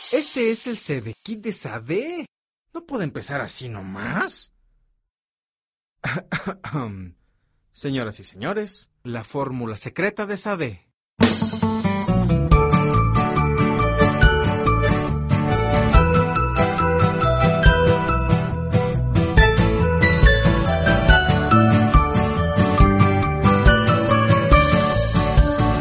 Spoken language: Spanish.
Este es el CD Kit de Sade. No puede empezar así nomás. Señoras y señores, la fórmula secreta de Sade.